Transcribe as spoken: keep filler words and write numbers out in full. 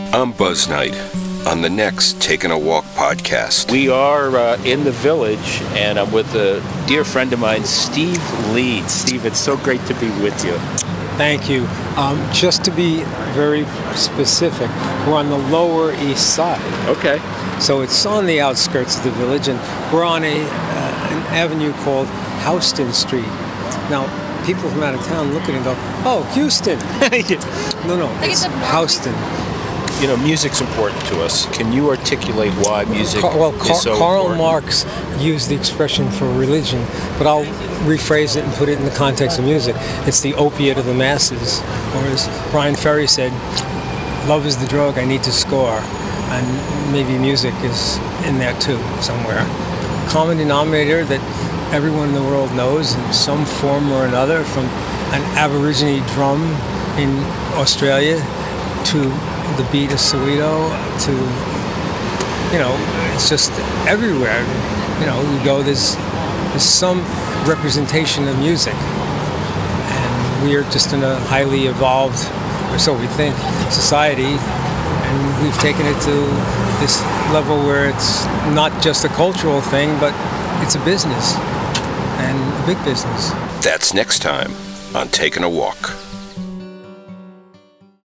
I'm Buzz Knight on the next Taking a Walk podcast. We are uh, in the village, and I'm with a dear friend of mine, Steve Leeds. Steve, it's so great to be with you. Thank you. Um, just to be very specific, we're on the Lower East Side. Okay. So it's on the outskirts of the village, and we're on a uh, an avenue called Houston Street. Now, people from out of town look at it and go, "Oh, Houston." No, no, it's Houston. You know, music's important to us. Can you articulate why music Car- well, is Car- so Karl important? Marx used the expression for religion, but I'll rephrase it and put it in the context of music. It's the opiate of the masses. Or as Brian Ferry said, love is the drug I need to score. And maybe music is in there too, somewhere. Common denominator that everyone in the world knows in some form or another, from an Aborigine drum in Australia to the beat of Soweto to, you know, it's just everywhere. You know, you go, there's, there's some representation of music. And we are just in a highly evolved, or so we think, society. And we've taken it to this level where it's not just a cultural thing, but it's a business, and a big business. That's next time on Taking a Walk.